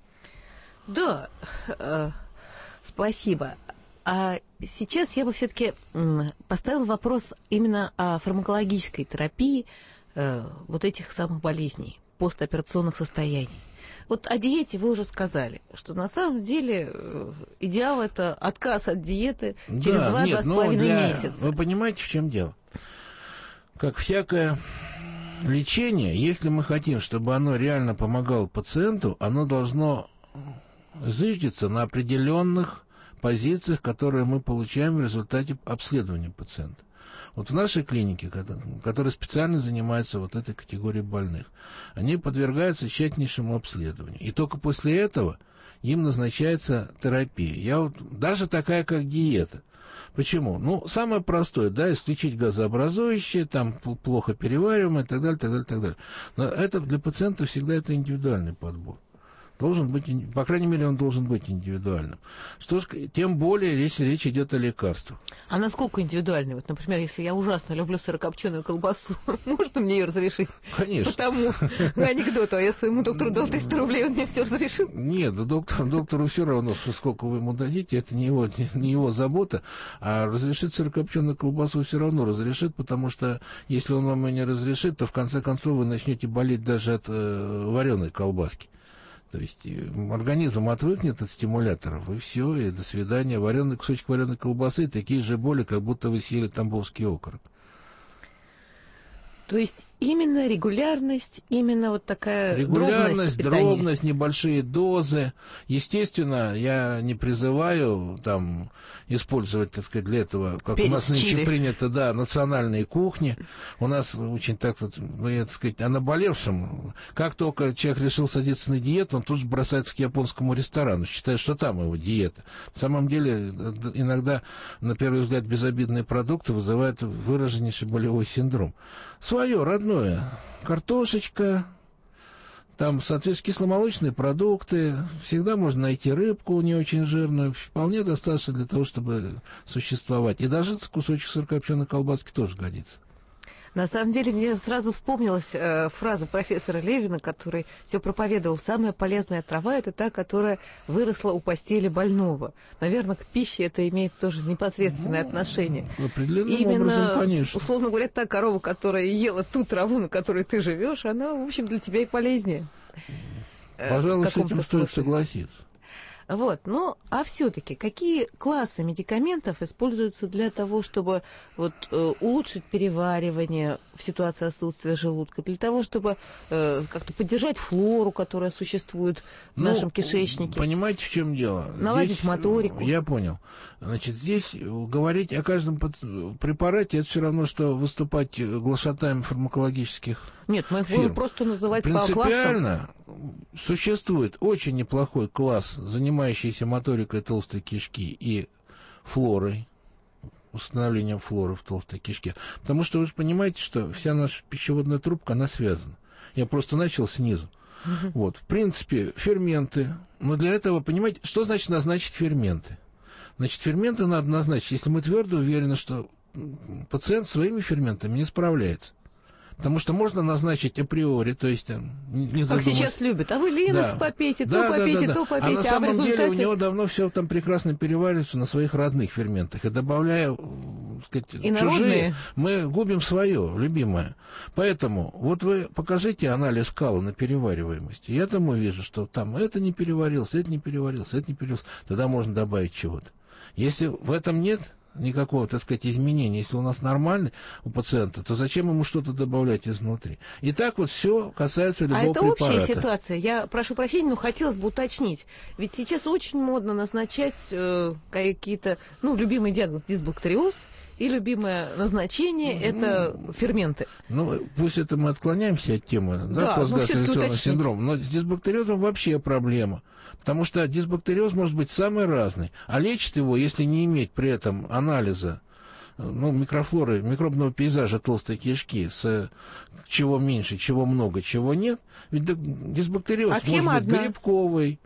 Да, э, спасибо. А сейчас я бы все-таки поставила вопрос именно о фармакологической терапии э, вот этих самых болезней, постоперационных состояний. Вот о диете вы уже сказали, что на самом деле э, идеал – это отказ от диеты через да, два-два с половиной месяца. Вы понимаете, в чем дело? Как всякое лечение, если мы хотим, чтобы оно реально помогало пациенту, оно должно зыждиться на определенных позициях, которые мы получаем в результате обследования пациента. Вот в нашей клинике, которая специально занимается вот этой категорией больных, они подвергаются тщательнейшему обследованию. И только после этого им назначается терапия. Я вот, даже такая, как диета. Почему? Ну, самое простое, да, исключить газообразующие, там плохо перевариваемое и так далее, так далее, так далее. Но это для пациента всегда это индивидуальный подбор. Должен быть, по крайней мере, он должен быть индивидуальным. Что ж, тем более, если речь идет о лекарствах. А насколько индивидуальный? Вот, например, если я ужасно люблю сырокопченую колбасу, можно мне ее разрешить? Конечно. Потому анекдоту, а я своему доктору дал триста рублей, он мне все разрешил? Нет, доктор, доктору все равно, что сколько вы ему дадите, это не его, не, не его забота, а разрешить сырокопченую колбасу все равно разрешит, потому что если он вам ее не разрешит, то в конце концов вы начнете болеть даже от э, вареной колбаски. То есть организм отвыкнет от стимуляторов, и все, и до свидания. Вареный кусочек вареной колбасы, такие же боли, как будто вы съели тамбовский окорок. То есть именно регулярность, именно вот такая регулярность, дробность, дробность, небольшие дозы. Естественно, я не призываю там использовать, так сказать, для этого, как перец у нас нынче чили. принято, да, национальные кухни. У нас очень, так, так сказать, о наболевшем. Как только человек решил садиться на диету, он тут же бросается к японскому ресторану, считая, что там его диета. На самом деле, иногда, на первый взгляд, безобидные продукты вызывают выраженнейший болевой синдром. Свое, родное. Картошечка, там, соответственно, кисломолочные продукты. Всегда можно найти рыбку не очень жирную. Вполне достаточно для того, чтобы существовать. И даже кусочек сырокопченой колбаски тоже годится. На самом деле, мне сразу вспомнилась э, фраза профессора Левина, который все проповедовал: самая полезная трава – это та, которая выросла у постели больного. Наверное, к пище это имеет тоже непосредственное ну, отношение. Определенным Именно, образом, конечно. Условно говоря, та корова, которая ела ту траву, на которой ты живешь, она, в общем, для тебя и полезнее. Пожалуй, с этим стоит согласиться. Вот, ну, а все-таки какие классы медикаментов используются для того, чтобы вот, э, улучшить переваривание в ситуации отсутствия желудка, для того, чтобы э, как-то поддержать флору, которая существует в ну, нашем кишечнике? Понимаете, в чем дело? Наладить здесь, моторику. Я понял. Значит, здесь говорить о каждом препарате, это все равно, что выступать глашатаем фармакологических Нет, мы их фирм. будем просто называть по классам. Принципиально существует очень неплохой класс, занимающийся моторикой толстой кишки и флорой, установлением флоры в толстой кишке. Потому что вы же понимаете, что вся наша пищеводная трубка, она связана. Я просто начал снизу. Uh-huh. Вот. В принципе, ферменты. Но для этого, понимаете, что значит назначить ферменты? Значит, ферменты надо назначить, если мы твердо уверены, что пациент своими ферментами не справляется. Потому что можно назначить априори, то есть не как сейчас любят, а вы линокс да. попейте, то да, попейте, да, да, то да. попейте, а на а самом в результате... деле у него давно все там прекрасно переваривается на своих родных ферментах. И добавляя, так сказать, и чужие, мы губим свое, любимое. Поэтому вот вы покажите анализ кала на перевариваемость. Я там увижу, что там это не переварилось, это не переварилось, это не переварилось. Тогда можно добавить чего-то. Если в этом нет никакого, так сказать, изменения, если у нас нормальный у пациента, то зачем ему что-то добавлять изнутри? И так вот все касается любого препарата. А это препарата. общая ситуация. Я прошу прощения, но хотелось бы уточнить. Ведь сейчас очень модно назначать э, какие-то, ну, любимый диагноз дисбактериоз, и любимое назначение ну, – это ферменты. Ну, пусть это мы отклоняемся от темы, да, да постгастролиционный синдром, но с дисбактериозом вообще проблема. Потому что дисбактериоз может быть самый разный. А лечит его, если не иметь при этом анализа, ну, микрофлоры, микробного пейзажа толстой кишки, с чего меньше, чего много, чего нет. Ведь дисбактериоз а может быть одна. грибковый,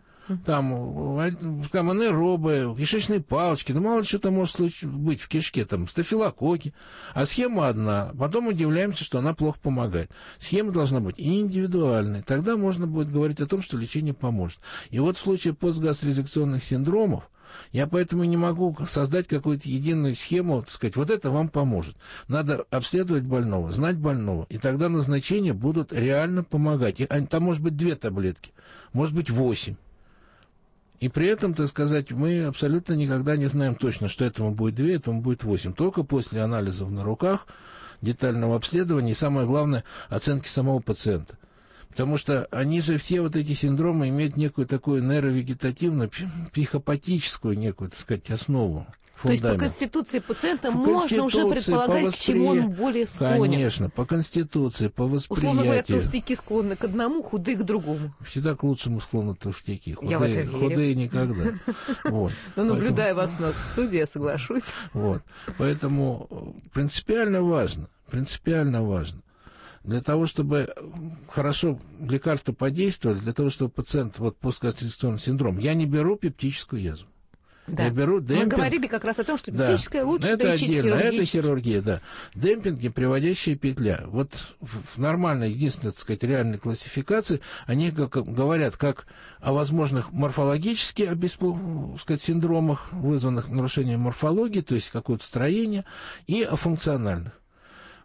там, там анэробы, кишечные палочки, ну, мало ли что там может быть в кишке, там, стафилококки. А схема одна. Потом удивляемся, что она плохо помогает. Схема должна быть индивидуальной. Тогда можно будет говорить о том, что лечение поможет. И вот в случае постгастрорезекционных синдромов я поэтому не могу создать какую-то единую схему, так сказать, вот это вам поможет. Надо обследовать больного, знать больного, и тогда назначения будут реально помогать. И там может быть две таблетки, может быть восемь. И при этом, так сказать, мы абсолютно никогда не знаем точно, что этому будет две, этому будет восемь. Только после анализов на руках, детального обследования и, самое главное, оценки самого пациента. Потому что они же все вот эти синдромы имеют некую такую нейровегетативную, психопатическую некую, так сказать, основу. Фундамент. То есть по конституции пациента по можно конституции, уже предполагать, воспри... к чему он более склонен. Конечно, по конституции, по восприятию. Условно говоря, толстяки склонны к одному, худые к другому. Всегда к лучшему склонны толстяки. Худые, я в это верю. Худые никогда. Вот. Но наблюдая вас у нас в студии, я соглашусь. Вот. Поэтому принципиально важно, принципиально важно. Для того, чтобы хорошо лекарства подействовали, для того, чтобы пациент, вот постгастрорезекционный синдром, я не беру пептическую язву. Да. Я беру демпинг. Мы говорили как раз о том, что да. пептическая лучше это лечить отдельно, хирургически. Это хирургия, да. Демпинги, приводящая петля. Вот в нормальной, единственной, так сказать, реальной классификации они говорят как о возможных морфологически так сказать, синдромах, вызванных нарушением морфологии, то есть какое-то строение, и о функциональных.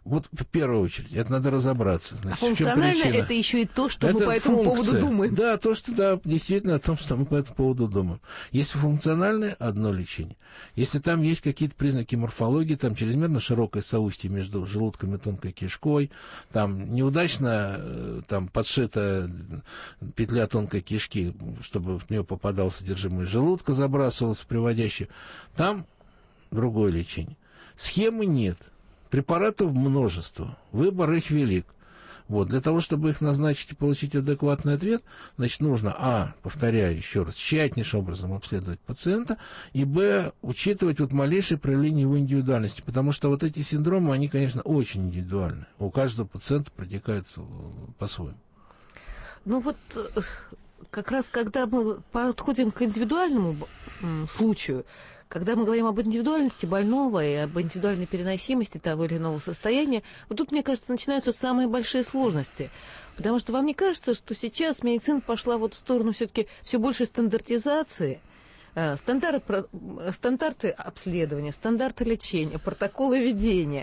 вот в первую очередь, это надо разобраться. Значит, а функционально это еще и то, что это мы по этому функция. поводу думаем. Да, то, что, да, действительно о том, что мы по этому поводу думаем. Если функциональное, одно лечение. Если там есть какие-то признаки морфологии, там чрезмерно широкое соустье между желудком и тонкой кишкой, там неудачно там подшита петля тонкой кишки, чтобы в нее попадало содержимое желудка, забрасывалось в приводящее, там другое лечение. Схемы нет. Препаратов множество, выбор их велик. Вот, для того, чтобы их назначить и получить адекватный ответ, значит, нужно, а, повторяю еще раз, тщательнейшим образом обследовать пациента, и, б, учитывать вот малейшее проявление его индивидуальности, потому что вот эти синдромы, они, конечно, очень индивидуальны. У каждого пациента протекают по-своему. Ну вот, как раз когда мы подходим к индивидуальному случаю, когда мы говорим об индивидуальности больного и об индивидуальной переносимости того или иного состояния, вот тут, мне кажется, начинаются самые большие сложности. Потому что вам не кажется, что сейчас медицина пошла вот в сторону все-таки все большей стандартизации, стандарты, стандарты обследования, стандарты лечения, протоколы ведения.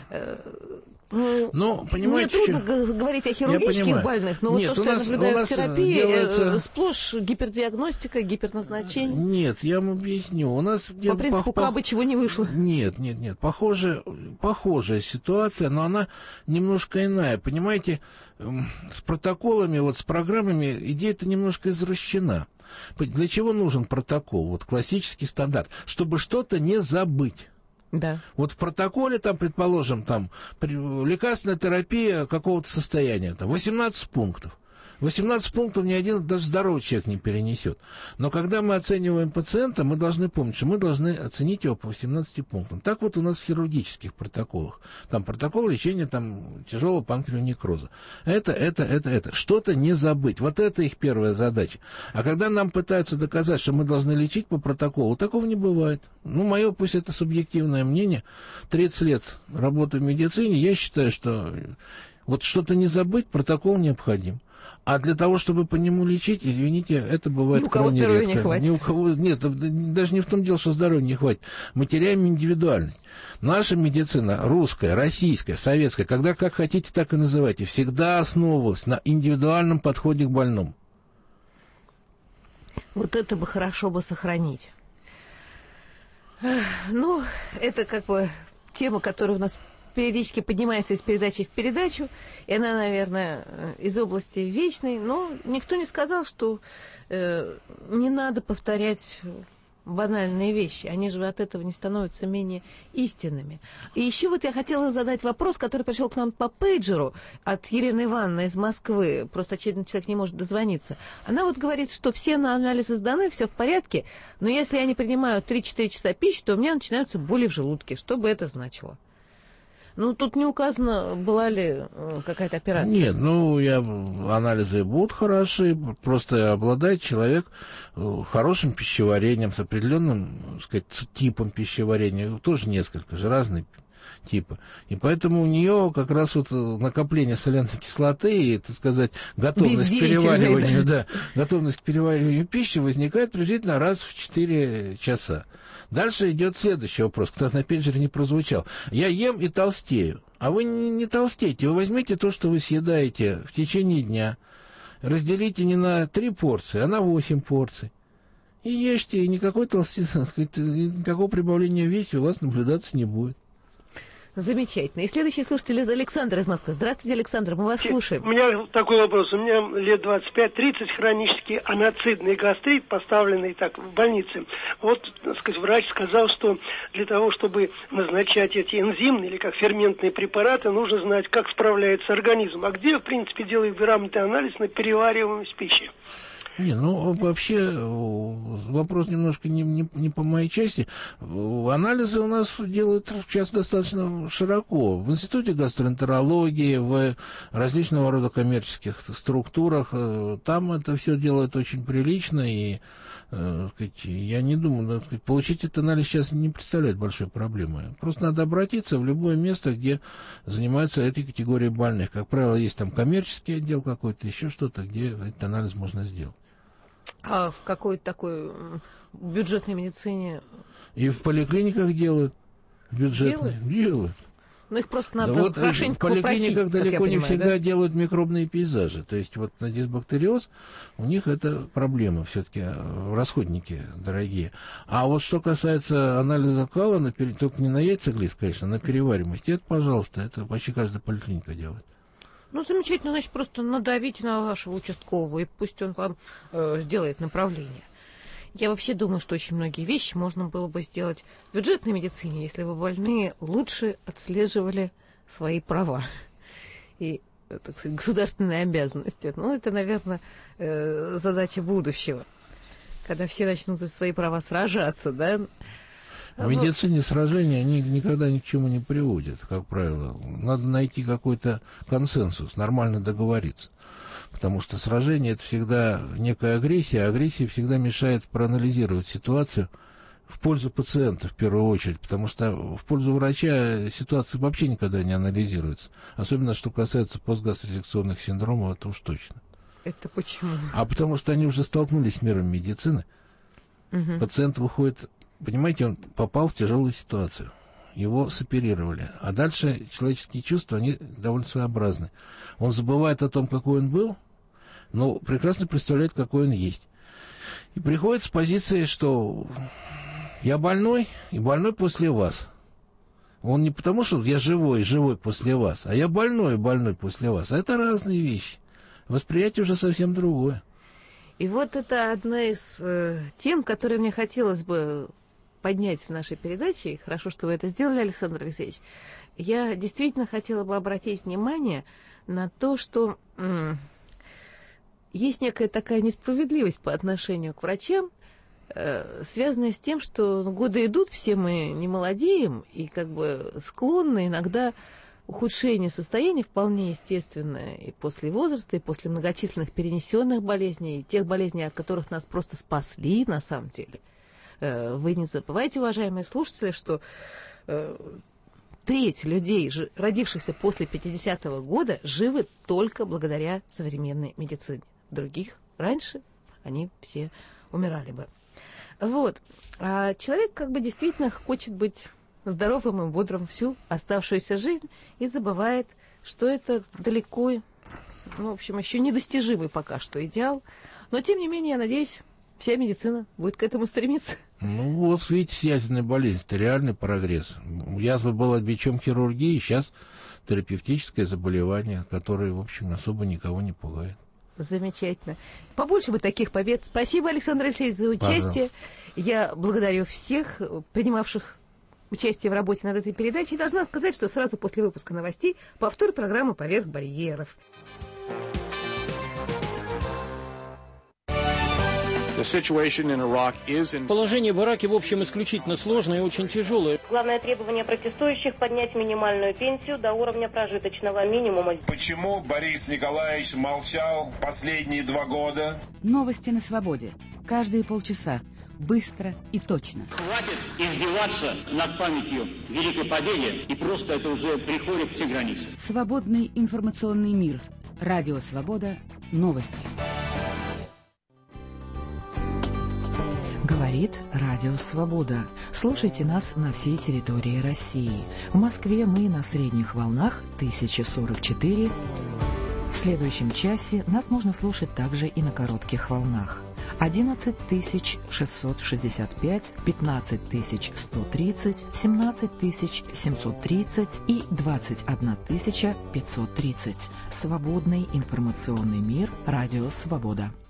Ну, понимаете, мне трудно что... говорить о хирургических больных, но Нет, вот то, что нас, я наблюдаю в терапии, делается... сплошь гипердиагностика, гиперназначение. Нет, я вам объясню. У нас по принципу, по... как бы чего не вышло. Нет, нет, нет. Похоже, похожая ситуация, но она немножко иная. Понимаете, с протоколами, вот с программами идея-то немножко извращена. Для чего нужен протокол? Вот классический стандарт. Чтобы что-то не забыть. Да. Вот в протоколе, там, предположим, там, лекарственная терапия какого-то состояния, там, восемнадцать пунктов. восемнадцать пунктов ни один даже здоровый человек не перенесет. Но когда мы оцениваем пациента, мы должны помнить, что мы должны оценить его по восемнадцати пунктам. Так вот у нас в хирургических протоколах. Там протокол лечения там, тяжелого панкреонекроза. Это, это, это, это. Что-то не забыть. Вот это их первая задача. А когда нам пытаются доказать, что мы должны лечить по протоколу, такого не бывает. Ну, мое, пусть это субъективное мнение, тридцать лет работы в медицине, я считаю, что вот что-то не забыть, протокол необходим. А для того, чтобы по нему лечить, извините, это бывает крайне редко. Ни у кого здоровья не хватит. Ни у кого, нет, даже не в том дело, что здоровья не хватит. Мы теряем индивидуальность. Наша медицина, русская, российская, советская, когда как хотите, так и называйте, всегда основывалась на индивидуальном подходе к больному. Вот это бы хорошо бы сохранить. Ну, это как бы тема, которая у нас периодически поднимается из передачи в передачу, и она, наверное, из области вечной, но никто не сказал, что э, не надо повторять банальные вещи, они же от этого не становятся менее истинными. И еще вот я хотела задать вопрос, который пришел к нам по пейджеру от Елены Ивановны из Москвы, просто очевидно человек не может дозвониться. Она вот говорит, что все на анализы сданы, все в порядке, но если я не принимаю три-четыре часа пищи, то у меня начинаются боли в желудке. Что бы это значило? Ну, тут не указано, была ли какая-то операция. Нет, ну, я, анализы будут хороши, просто обладает человек хорошим пищеварением, с определенным, так сказать, типом пищеварения, тоже несколько же, разные типа. И поэтому у нее как раз вот накопление соляной кислоты и, так сказать, готовность к перевариванию, да. да, готовность к перевариванию пищи возникает приблизительно раз в четыре часа. Дальше идет следующий вопрос, который опять же не прозвучал. Я ем и толстею. А вы не, не толстеете, вы возьмите то, что вы съедаете в течение дня, разделите не на три порции, а на восемь порций. И ешьте, и никакой толсти, так сказать, никакого прибавления в весе у вас наблюдаться не будет. Замечательно. И следующий слушатель — Александр из Москвы. Здравствуйте, Александр, мы вас слушаем. У меня такой вопрос. У меня лет двадцать пять тридцать, хронический аноцидный гастрит, поставленный так в больнице. Вот, так сказать, врач сказал, что для того, чтобы назначать эти энзимные или как ферментные препараты, нужно знать, как справляется организм. А где, в принципе, делают грамотный анализ на перевариваемость пищи? Не, ну, вообще, вопрос немножко не, не, не по моей части. Анализы у нас делают сейчас достаточно широко. В Институте гастроэнтерологии, в различного рода коммерческих структурах. Там это все делают очень прилично, и сказать, я не думаю, сказать, получить этот анализ сейчас не представляет большой проблемы. Просто надо обратиться в любое место, где занимаются этой категорией больных. Как правило, есть там коммерческий отдел какой-то, еще что-то, где этот анализ можно сделать. А в какой-то такой бюджетной медицине? И в поликлиниках делают. Бюджетные. Делают? Делают. Ну, их просто надо да вот хорошенько в поликлиниках далеко не понимаю, всегда да? делают микробные пейзажи. То есть вот на дисбактериоз у них это проблема, все-таки расходники дорогие. А вот что касается анализа кала, на пере... только не на яйцеглиз, конечно, на переваримость, это, пожалуйста, это почти каждая поликлиника делает. Ну, замечательно, значит, просто надавите на вашего участкового, и пусть он вам э, сделает направление. Я вообще думаю, что очень многие вещи можно было бы сделать в бюджетной медицине, если бы больные лучше отслеживали свои права и, так сказать, государственные обязанности. Ну, это, наверное, задача будущего, когда все начнут за свои права сражаться, да? В медицине сражения они никогда ни к чему не приводят, как правило. Надо найти какой-то консенсус, нормально договориться. Потому что сражение – это всегда некая агрессия, а агрессия всегда мешает проанализировать ситуацию в пользу пациента в первую очередь, потому что в пользу врача ситуация вообще никогда не анализируется. Особенно, что касается постгастрорефлекционных синдромов, это уж точно. Это почему? А потому что они уже столкнулись с миром медицины. Угу. Пациент выходит, понимаете, он попал в тяжелую ситуацию. Его соперировали. А дальше человеческие чувства, они довольно своеобразны. Он забывает о том, какой он был, но прекрасно представляет, какой он есть. И приходит с позиции, что я больной, и больной после вас. Он не потому, что я живой, живой после вас, а я больной, больной после вас. А это разные вещи. Восприятие уже совсем другое. И вот это одна из э, тем, которые мне хотелось бы поднять в нашей передаче, и хорошо, что вы это сделали, Александр Алексеевич. Я действительно хотела бы обратить внимание на то, что м- есть некая такая несправедливость по отношению к врачам, э, связанная с тем, что годы идут, все мы не молодеем, и как бы склонны иногда ухудшение состояния вполне естественное и после возраста, и после многочисленных перенесенных болезней, и тех болезней, от которых нас просто спасли на самом деле. Вы не забывайте, уважаемые слушатели, что э, треть людей, родившихся после пятидесятого года, живы только благодаря современной медицине. Других раньше они все умирали бы. Вот. А человек как бы действительно хочет быть здоровым и бодрым всю оставшуюся жизнь и забывает, что это далеко, ну, в общем, еще недостижимый пока что идеал. Но, тем не менее, я надеюсь, вся медицина будет к этому стремиться. Ну, вот видите, с язвенной болезнью, это реальный прогресс. Язва была бичом хирургии, сейчас терапевтическое заболевание, которое, в общем, особо никого не пугает. Замечательно. Побольше бы таких побед. Спасибо, Александр Алексеевич, за участие. Пожалуйста. Я благодарю всех, принимавших участие в работе над этой передачей. И должна сказать, что сразу после выпуска новостей повтор программы «Поверх барьеров». Положение в Ираке, в общем, исключительно сложное и очень тяжелое. Главное требование протестующих – поднять минимальную пенсию до уровня прожиточного минимума. Почему Борис Николаевич молчал последние два года? Новости на свободе. Каждые полчаса. Быстро и точно. Хватит издеваться над памятью Великой Победы, и просто это уже приходит к те границы. Свободный информационный мир. Радио Свобода. Новости. Говорит Радио Свобода. Слушайте нас на всей территории России. В Москве мы на средних волнах тысяча сорок четыре. В следующем часе нас можно слушать также и на коротких волнах. одиннадцать тысяч шестьсот шестьдесят пять, пятнадцать тысяч сто тридцать, семнадцать тысяч семьсот тридцать и двадцать одна тысяча пятьсот тридцать. Свободный информационный мир. Радио Свобода.